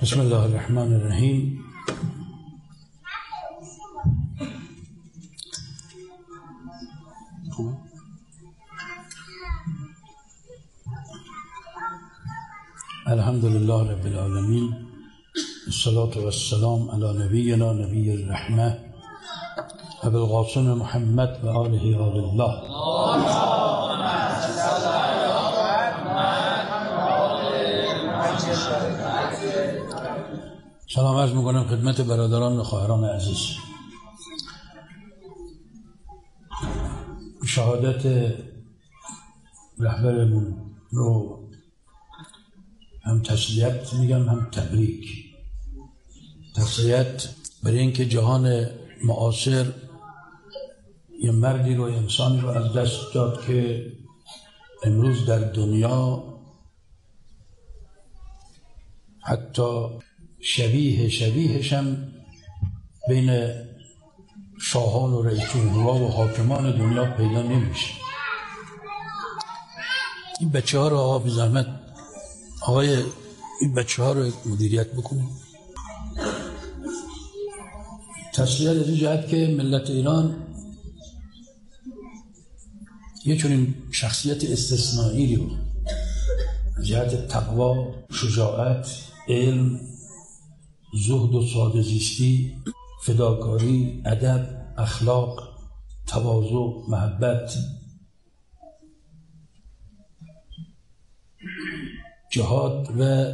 بسم الله الرحمن الرحیم. الحمد لله رب العالمین، الصلاة والسلام علی نبینا نبی الرحمه ابی القاسم محمد و آله آل الله. سلام عرض میکنم خدمت برادران و خواهران عزیز. شهادت رهبرمون رو هم تسلیت میگم هم تبریک. تسلیت برای اینکه جهان معاصر یه مردی رو، انسانی رو از دست داد که امروز در دنیا حتی شبیهش هم بین شاهان و رئیس جمهورها و حاکمان دنیا پیدا نمیشه. این بچه ها رو آقا بی زحمت این بچه ها رو مدیریت بکنیم. تسلیت از این جهت که ملت ایران یه چنین شخصیت استثنایی رو از جهت تقوا، شجاعت، علم، زهد و ساده زیستی، فداکاری، ادب، اخلاق، تواضع، محبت، جهاد و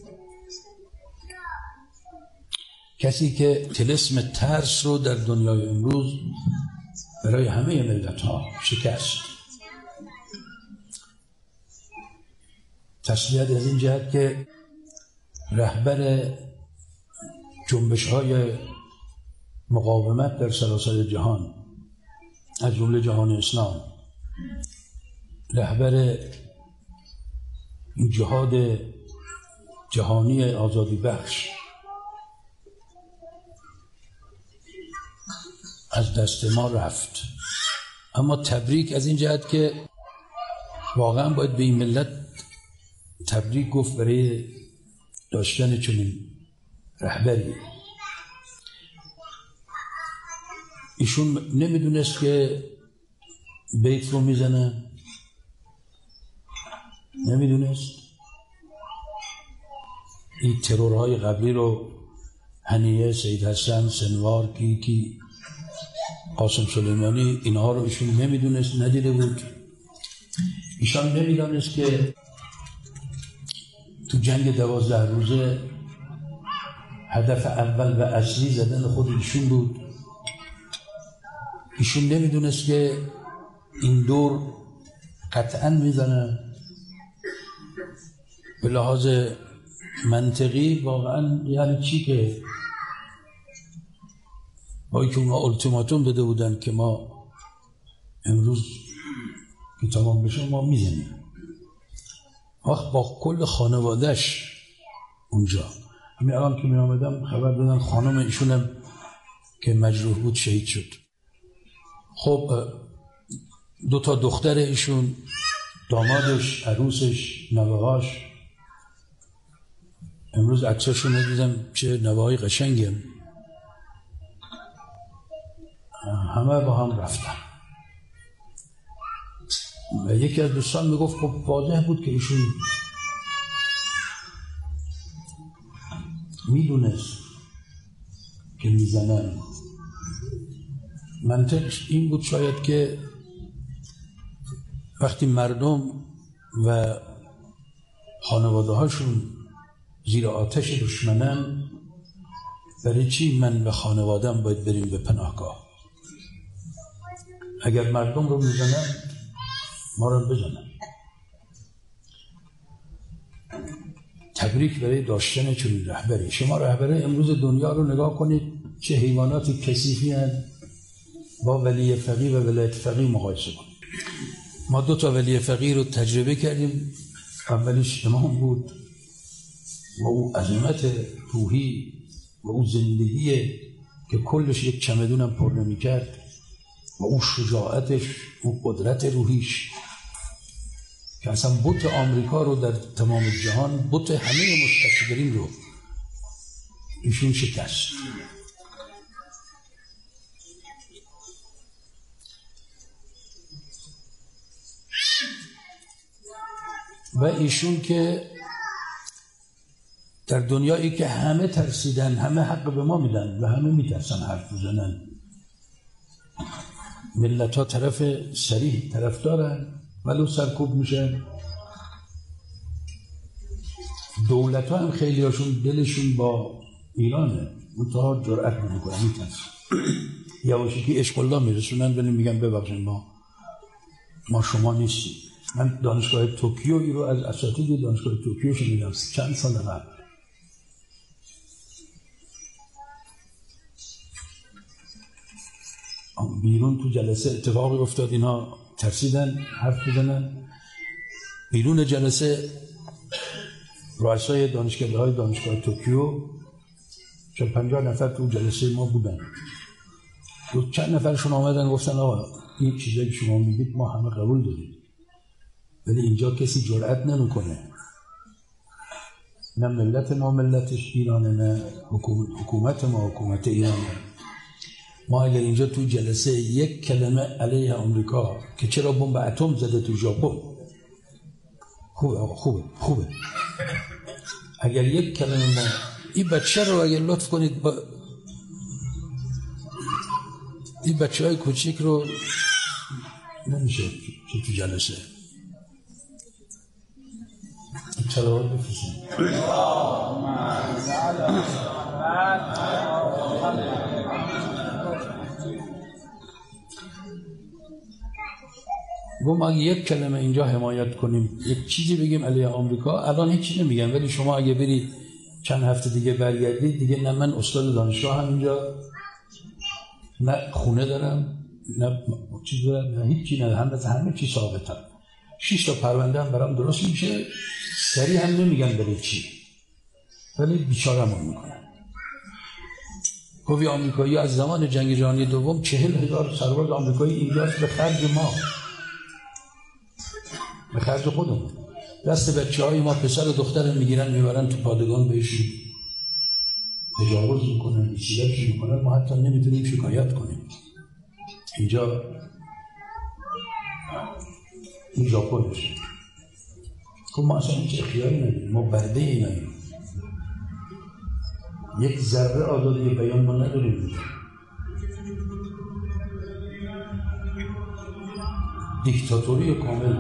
کسی که طلسم ترس رو در دنیای امروز برای همه ملت ها شکست. تسلیت از این جهت که رهبر جنبش های مقاومت در سراسر جهان از جمله جهان اسلام، رهبر این جهاد جهانی آزادی بخش از دست ما رفت. اما تبریک از این جهت که واقعا باید به این ملت تبریک گفت برای داشتن چنین رهبری. ایشون نمیدونست که بیت رو میزنه، نمیدونست این ترورهای قبلی رو هنیه، سید حسن، سنوار، کیکی، قاسم سلیمانی، اینها رو ایشون نمیدونست، ندیده بود. ایشان نمیدونست که تو جنگ 12 روزه هدف اول و اصلی زدن خود ایشون بود. ایشون نمیدونست که این دور قطعا میزنه. به لحاظ منطقی واقعا یعنی چی که با اینکه اونا التیماتوم داده بودن که ما امروز که تمام بشه ما میزنیم، وقت با کل خانوادهش اونجا. همین الان که می آمدم خبر دادن خانم ایشونم که مجروح بود شهید شد. خب 2 تا دختر ایشون، دامادش، عروسش، نوه‌هاش، امروز عکساشون رو دیدم، چه نوه‌های قشنگی هم. همه با هم رفتن و یکی از دوستان میگفت خب واضح بود که ایشون میدونست که میزنن. منطقش این بود شاید که وقتی مردم و خانواده هاشون زیر آتش دشمنن، برای چی من و خانوادم باید بریم به پناهگاه؟ اگر مردم رو میزنن ما رو بزنن. تبریک برای داشتن چنین رهبری. شما رهبر امروز دنیا رو نگاه کنید، چه حیوانات کثیفی هستند با ولی فقیه و ولایت فقیه مقایسه کنید. ما 2 تا ولی فقیه رو تجربه کردیم. اولیش امام بود و او عظمت روحی و او زندگی که کلش یک چمدونم پر نمی‌کرد و او شجاعتش، او قدرت روحیش که اصلا بت آمریکا رو در تمام جهان، بت همه مستکبرین رو ایشون شکست. و ایشون که در دنیایی که همه ترسیدن، همه حق به ما میدن و همه میترسن حرف بزنن، ملت ها طرف صریح طرف دارن ولو سرکوب میشن، دولت ها هم خیلی هاشون دلشون با ایرانه، منتها جرأت نمیکنن، میترسن، یواشکی عشق الله میرسونن ولی میگن ببخشید ما شما نیستیم. من دانشگاه توکیو ای رو از اساتید دانشگاه توکیو شنیدم چند سال قبل. بیرون تو جلسه اتفاقی افتاد، اینا ترسیدن حرف بزنن. بیرون جلسه رؤسای دانشگاه‌های دانشگاه توکیو 50 نفر تو جلسه ما بودن. چند نفرشون آمدن گفتن آقا این چیزایی که شما میگید ما همه قبول داریم، ولی اینجا کسی جرأت نمیکنه، نه ملت ما ملتش ایرانه، نه حکومت ما حکومت ایرانه. ما اگر اینجا تو جلسه یک کلمه علیه آمریکا که چرا بمب اتم زده تو ژاپن، خوبه اگر یک کلمه ما این بچه رو اگر لطف کنید با این بچه های کوچیک رو نمیشه که تو جلسه صلوات بفرستیم. گفتم اگه یک کلمه اینجا حمایت کنیم، یک چیزی بگیم علیه آمریکا، الان هیچی نمیگم، ولی شما اگه برید چند هفته دیگه برگردید دیگه، نه من استاد دانشگاه هم اینجا، نه خونه دارم، نه چیز دارم، نه هیچی، نه همه چی ثابتم. 6 تا پرونده هم برام درست میشه، سریع هم نمیگن برای چی، ولی بیچاره‌مون میکنن. گفت آمریکایی از زمان جنگ جهانی دوم 40,000 سرباز آمریکایی اینجاست به خرج ما، به خرج خودمون. دست بچه‌های ما پسر و دختر میگیرن میبرن تو پادگان، بهشون تجاوز میکنن، بی‌سیرت میکنن، ما حتی نمیتونیم شکایت کنیم. اینجا این ژاپنشه. خب ما اصلا هیچ اختیاری نداریم، ما برده ایناییم، یک ذره آزادی بیان ما نداریم. دیکتاتوری کامل.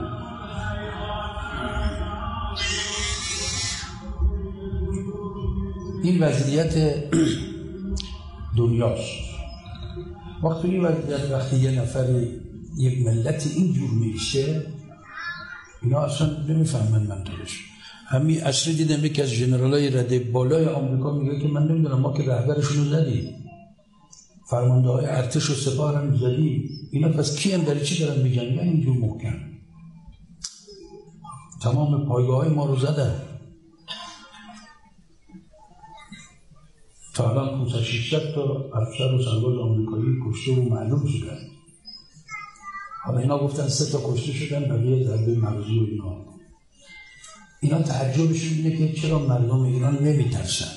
این وضعیت دنیاست. وقتی این وضعیت، وقتی یه نفر یک ملت اینجور میشه، اینا اصلا نمیفهمن منطقش. همین عصری دیدم یکی از ژنرالای رده بالای آمریکا میگه که من نمیدونم ما که رهبرشون رو زدیم، فرمانده های ارتش و سپاه هم زدیم، اینا پس کی هم برای چی دارن میجنگن اینجور محکم؟ تمام پایگاه های ما رو زدن، تا الان 500-600 تا افسر و سرباز آمریکایی کشته و معلوم شدن. حالا اینا گفتن 3 تا کشته شدن، بقیه ضربه مغزی و اینا تعجبشون اینه که چرا مردم ایران نمیترسن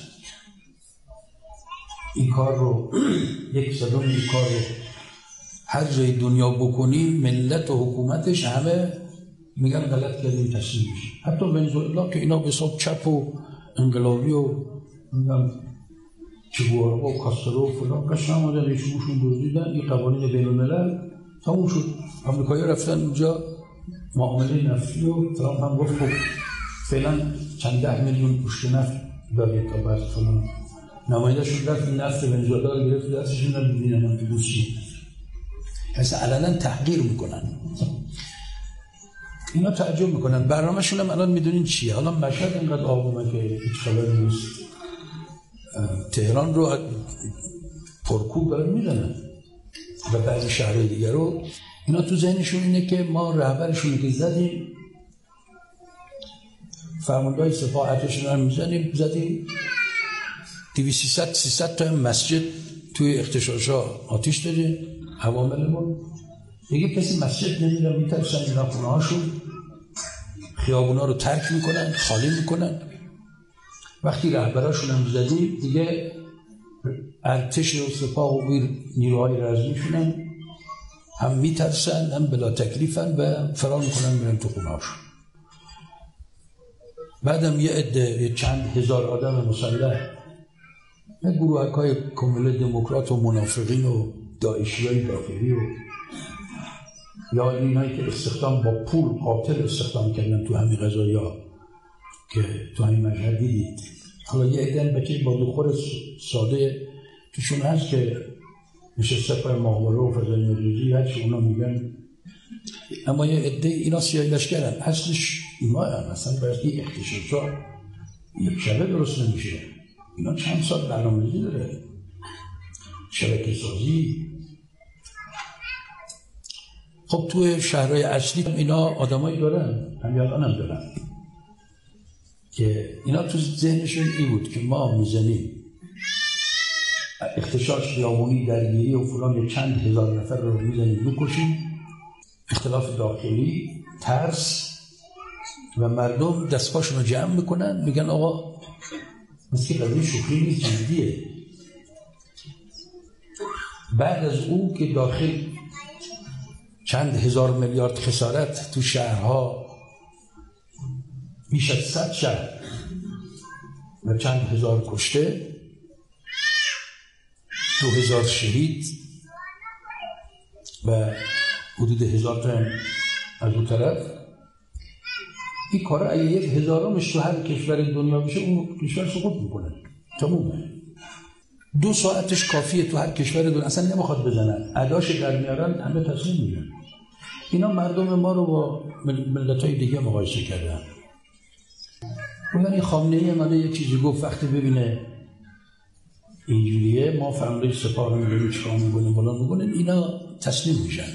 این کار رو. 1/3 این کار رو هر جای دنیا بکنی، ملت و حکومتش همه میگن غلط کردیم، تسلیم میشن. حتی ونزوئلا که اینا به حساب چپ و انقلابی و چگوارا و کاسترو و فلان قشن آمدن ایشونشون دزدیدن، این قوانین بین الملل تموم شد. آمریکایی رفتن اونجا معامله نفتی و ترامپ هم گفت خب فعلا چند 10 میلیون پشت نفت دارید تا بعد فلان. نماینده شد رفت نفت ونزوئلا رو گرفت دستشون رو ببینن هم که دوستی اصلا علنا تحقیر میکنن. اینا تعجب میکنن. برنامه‌شون هم الان میدونین چیه؟ حالا مشهد اینقدر آبومه که هیچ خبری نیست، تهران رو پرکوب دارن میدنن و بعضی شهرهای دیگر رو. اینا تو ذهنشون اینه که ما رهبرشون که زدیم، فرماندهای سپاه ارتششون رو میزنیم، زدیم 200-300 تا مسجد توی اغتشاشا آتیش دادیم، عواملمون دیگه کسی مسجد نمیدن، میترسن اینا خونه‌هاشون، خیابونا رو ترک میکنن، خالی میکنن وقتی رهبراشون هم زدیم دیگه ارتش و سپاه و نیروهای رزمیشون هم میترسن هم بلا تکلیفن و فرار میکنن میرن تو خونهاشون. بعدم یه عده چند هزار آدم مسلح، یه گروهک‌های کامل دموکرات و منافقین و داعشیای داخلی و یا اینایی که استخدام با پول قاتل استخدام کردن تو همین قضایا که تو همین مشهد دیدید. حالا یه عده بچه با دخور ساده توشون هست که نشسته پای ماهواره و فضای مجازی هرچی اونا میگن، اما یه عده اینا سیاهی لشکرن، اصلش اینا هم مثلا برای اختشاشا یک شبه درست نمیشه. اینا چند سال برنامه‌ریزی داره، شبکه سازی. خب توی شهرهای اصلی اینا آدمایی دارن، همین الان هم دارن که اینا تو ذهنشون این بود که ما میزنیم اختشاش خیابونی درگیری و فلان چند هزار نفر رو میزنیم میکشیم، اختلاف داخلی، ترس، و مردم دستپاشون رو جمع میکنن میگن آقا مثل قضیه شوخی نیست، جدیه. بعد از اون که داخل چند هزار میلیارد خسارت تو شهرها، بیش از 100 شهر و چند هزار کشته، 2000 شهید و حدود 1000 تا از اون طرف، این کار اگه 1000مش تو هر کشور دنیا بشه اون کشور سقوط میکنه، تمومه. 2 ساعتش کافیه تو هر کشور دنیا، اصلا نمیخواد بزنن، اداش در میارن همه تصمیم میگیرن. اینا مردم ما رو با ملت‌های دیگه مقایسه کردن. این خامنه‌ای اومده یه چیزی گفت، وقتی ببینه اینجوریه ما فرمانده سپاه رو میگیم چیکار میکنیم فلان میکنیم، اینا تسلیم میشن.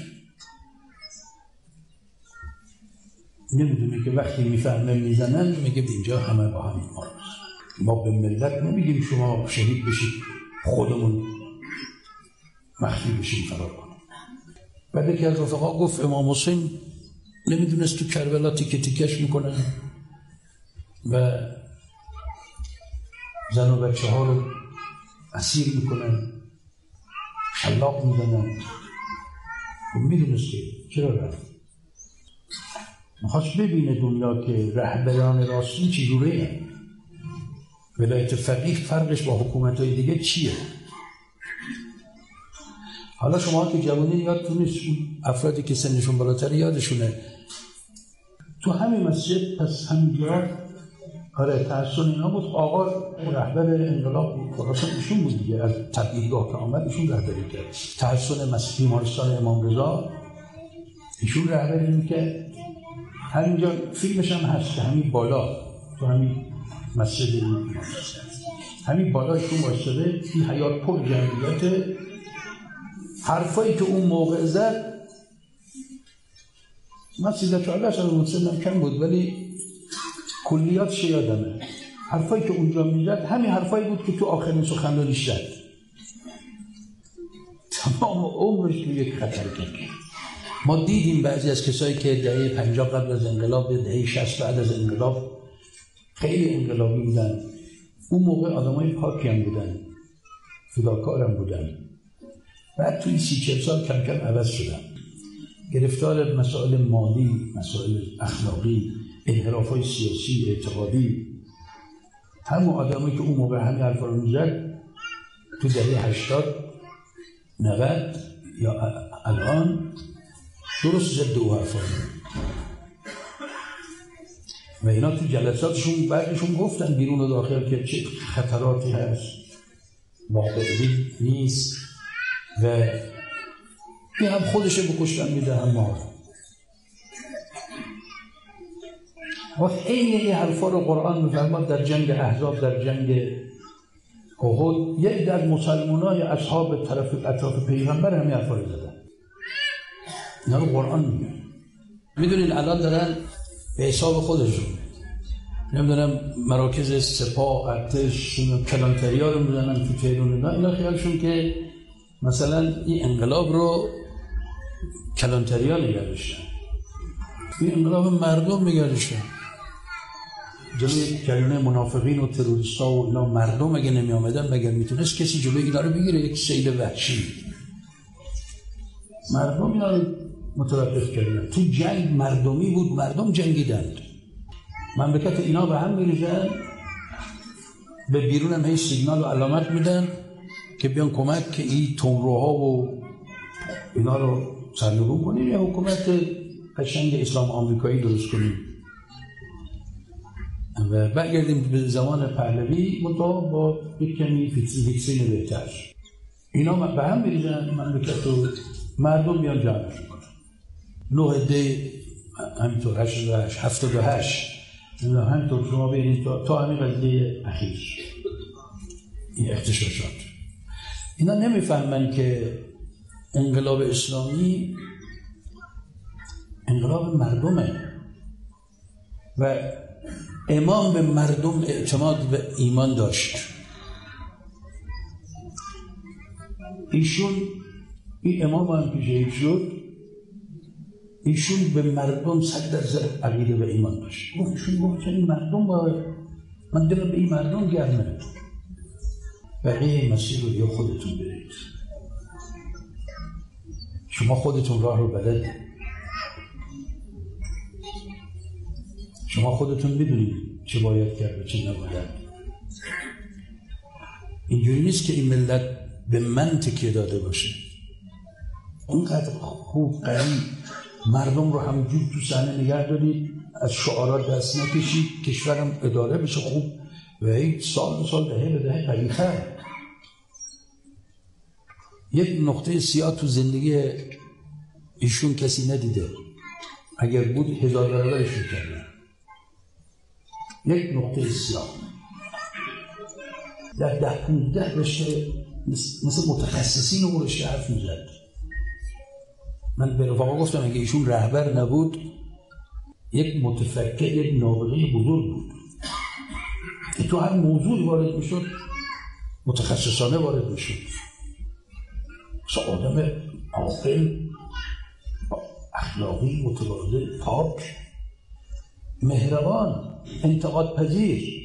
نمیدونه که وقتی میفهمه میزنن میگه اینجا همه با هم ما به ملت نمیگیم شما شهید بشید خودمون مخفی بشیم فرار کنیم. بعد که از رفقا گفت امام حسین نمیدونست تو کربلا تیکه تیکش میکنن و زن و بچه ها رو اسیر میکنن، شلاق میزنن. میدونست که چرا رفت؟ میخواست ببینه دنیا که رهبران راستی چجوریه هست، ولایت فقیه فرقش با حکومت‌های دیگه چیه. حالا شما که جوانی یادتون نیست، افرادی که سنشون بالاتر یادشونه، تو همین مسجد پس همینجا تحسن اینا بود. آقا رهبر انقلاب بود، خلاصا ایشون بود دیگه، از تبعیدگاه که آمد ایشون رهبری کرد. تحسن بیمارستان امام رضا ایشون رهبری میکرد. همینجا فیلمش هم هست که همین بالا تو همین مسجد همین بالا ایشون واسطه این حیات پر جمعیت. حرفایی که اون موقع زد، من 13-14 سال بود، سنم کم بود ولی کلیاتش یادمه. حرفایی که اونجا میزد همین حرفایی بود که تو آخرین سخنرانیش زد. تمام عمرش تو یک خطر کرد. ما دیدیم بعضی از کسایی که دهه 50 قبل از انقلاب، دهه 60 بعد از انقلاب خیلی انقلابی بودن. اون موقع آدمای پاکی هم بودن، فداکار هم بودن. بعد توی 30-40 سال کم کم عوض شدن، گرفتار مسائل مالی، مسائل اخلاقی، انحراف‌های سیاسی، اعتقادی. همون آدمایی که اون موقع همین حرفا رو می‌زد تو دهه 80 90 یا الان درست ضد او حرفا و اینا تو جلساتشون بعدشون گفتن بیرون و داخل که چه خطراتی هست، واقعی نیست و این هم خودشه بکشتن میده هم ما. و این حرفا رو قرآن میفرماد در جنگ احزاب، در جنگ احد، یه عده از مسلمانای اصحاب اطراف پیغمبر همین حرفا رو زدن. اینا رو قرآن میگه. میدونین الان دارن به حساب خودشون، نمیدونم مراکز سپاه، ارتش، کلانتریا رو میزنن تو تهران. اینا خیالشون که مثلا این انقلاب رو کلانتریا نگه داشتن، این انقلاب مردم نگه داشتن. جلوی جریان منافقین و تروریستا و اینا مردم اگه نمی آمدن مگر میتونست کسی جلوی اینا رو بگیره؟ یک سیل وحشی مردم اینا رو متوقف کردن. تو جنگ مردمی بود، مردم جنگیدند. مملکت اینا به هم میریزن، به بیرون هم هی سیگنال و علامت میدن که بیان کمک که این تندروها و اینا رو سرنگون کنیم، یا حکومت قشنگ اسلام آمریکایی درست کنیم و برگردیم به زمان پهلوی منطقه با یک کمی ویترین بهتر. اینا به هم میریزن، مملکت و مردم بیان جمعش کنن. 9 دی همینطور 88 78 همینطور شما ببینید تا همین قضیه اخیر این اغتشاشات. اینا نمیفهمن که انقلاب اسلامی انقلاب مردمه و امام به مردم اعتماد به ایمان داشت. ایشون این امام هم که شهید شد، ایشون به مردم 100% عقیده به ایمان داشت. ایشون گفت این مردم باید، من دلم به این مردم گرمه، بقیه مسیر رو یا خودتون برید، شما خودتون راه رو بلدید، شما خودتون میدونید چه باید کرد و چه نباید. اینجوری نیست که این ملت به من تکیه داده باشه. اونقدر خوب قوی مردم رو همجور تو صحنه نگه دارید، از شعارات دست نکشید، کشورم اداره بشه خوب و هیچ سال به سال دهه به دهه قوی‌تر. یک نقطه سیاه تو زندگی ایشون کسی ندیده، اگر بود 1000 برابرش می‌کردن. یک نقطه سیاه در 10-15 رشته مثل متخصصین اون رشته حرف می‌زد. من به رفاقا گفتم اگه ایشون رهبر نبود، یک متفکر، یک نابغه بزرگ بود که تو هر موضوعی وارد میشد متخصصانه وارد میشد. آدم عاقل، اخلاقی، متواضع، پاک، مهربان، انتقاد پذیر.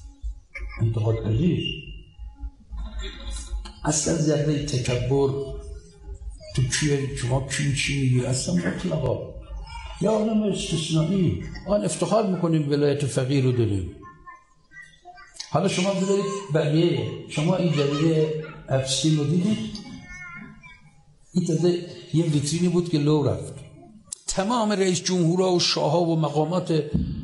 اصلا ذره تکبر تو شما چی میگی؟ اصلا مطلقا یا آدم استثنایی. آن افتخار میکنیم ولایت فقیه رو داریم. حالا شما بذارید بقیه، شما این جریده اپستین رو دیدید؟ این تازه یه ویترینی بود که لو رفت. تمام رئیس جمهورها و شاهها و مقامات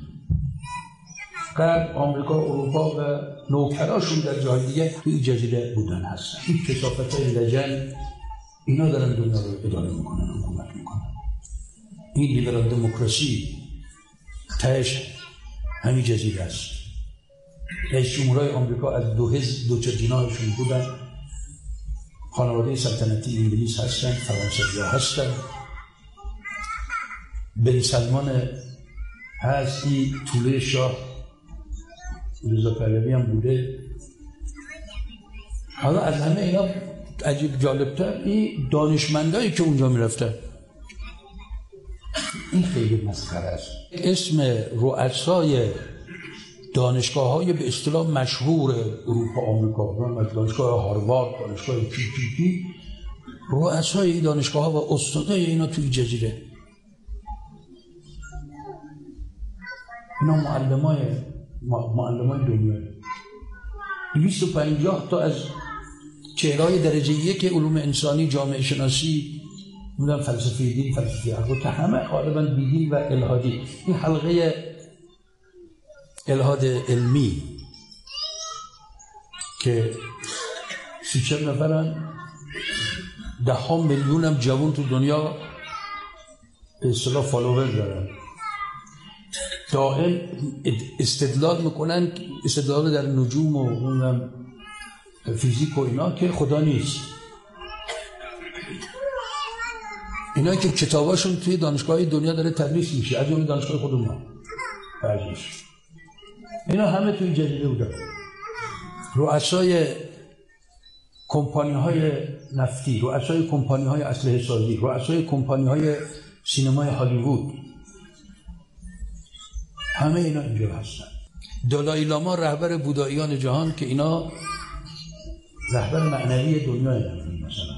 غرب، آمریکا، اروپا و نوکراشون در جای دیگه توی جزیره بودن هستن. این کثافت‌های لجن اینا دارن دنیا رو اداره میکنن، حکومت میکنن. این لیبرال دموکراسی تهش همین جزیره است. رئیس جمهورهای آمریکا از دو جناحشون بودن. خانواده سلطنتی انگلیس هستن، فرانسوی‌ها هستن. بن سلمان هستی، طوله شاه رضا پهلوی هم بوده. حالا از همه اینا عجیب جالبتر این دانشمندایی که اونجا میرفتن، این خیلی مسخره است. اسم رؤسای دانشگاه‌های به اصطلاح مشهور اروپا، آمریکا، دانشگاه هاروارد، دانشگاه پی، رؤسای این دانشگاه‌ها و استادای اینا توی جزیره، اینا معلمای دنیا. 250 تا از چهره‌های درجه 1 علوم انسانی، جامعه شناسی، میدونم فلسفه دین، فلسفه عقل، که همه غالبا بیدین و الهادی. این حلقه الهاد علمی که 30 نفرن، 10 میلیون هم جوان تو دنیا به اصطلاح فالوور دارن، دائم استدلال میکنن، استدلال در نجوم و فیزیک و اینا که خدا نیست. اینا که کتاباشون توی دانشگاه دنیا داره تدریس میشه، از جمله دانشگاه خودمون بعضیش. اینا همه توی جزیره بودن. رؤسای کمپانی‌های نفتی، رؤسای کمپانی‌های اسلحه سازی، رؤسای کمپانی‌های سینمای هالیوود، همه اینا اینجا هستن. دالای لاما رهبر بوداییان جهان که اینا رهبر معنوی دنیا هستند. مثلا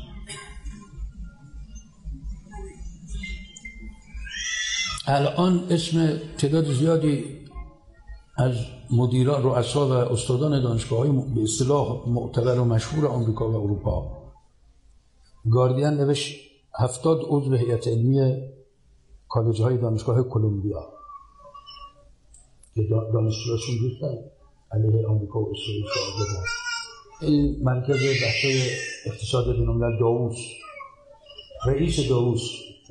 الان اسم تعداد زیادی از مدیران، رؤسا و استادان دانشگاه‌های به اصطلاح معتبر و مشهور آمریکا و اروپا، گاردین نوشت 70 عضو هیئت علمی کالج‌های دانشگاه کلمبیا که دانشجوهاشون ریختن علیه آمریکا و اسرائیل شعار دادن. این مرکز بحث‌های اقتصاد بین‌الملل داووس، رئیس داووس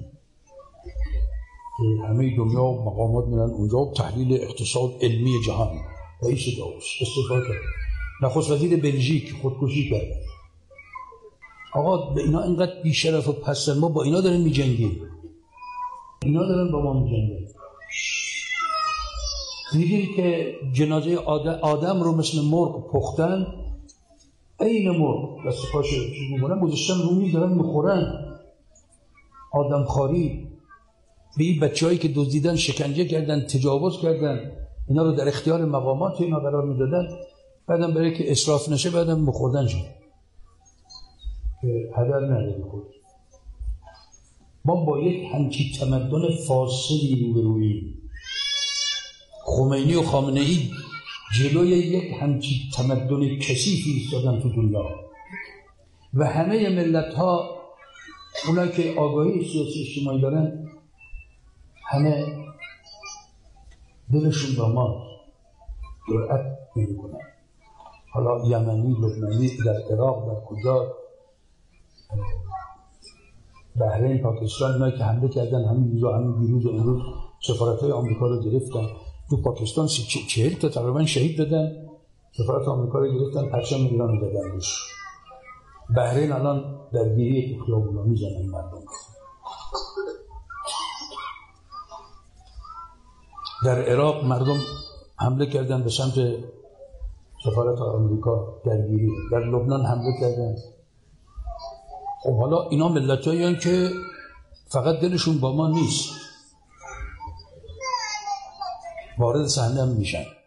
که همه دنیا و مقامات میرن اونجا و تحلیل اقتصاد علمی جهان، رئیس داووس استعفا کرد. نخست وزیر بلژیک خودکشی کرد. آقا به اینا اینقدر بی‌شرف و پستن، ما با اینا داریم می‌جنگیم، اینا دارن با ما می‌جنگن. می‌گیم که جنازه آدم رو مثل مرغ پختن، عین مرغ دست پاش چیز می‌کنن، گذاشتن رو میز دارن می‌خورن. آدمخواری به این بچه‌هایی که دزدیدن، شکنجه کردن، تجاوز کردن، اینا رو در اختیار مقامات اینا قرار میدادن، بعدم برای که اسراف نشه بعدم می‌خوردن شد که هدر نداری خود. ما با یک همچین تمدن فاسدی روبروییم. خمینی و خامنه‌ای جلوی یک همچین تمدن کثیفی ایستادن تو دنیا و همه ملت‌ها، اونا که آگاهی سیاسی اجتماعی دارن، همه دلشون با ما جرأت نمی‌کنن. حالا یمنی، لبنانی، در عراق، در کجا، بحرین، پاکستان، اینا که حمله کردن همین روزا، همین دیروز امروز سفارت‌های آمریکا رو گرفتن. تو پاکستان 40 تا تقریبا شهید دادن، سفارت آمریکا رو گرفتن، پرچم ایران رو دادن روش. بحرین الان درگیری تو خیابونا میزنن مردم. در عراق مردم حمله کردن به سمت سفارت آمریکا، درگیری. در لبنان حمله کردن. خب حالا اینا ملت‌هایی هستند که فقط دلشون با ما نیست، وارد صحنه هم میشن.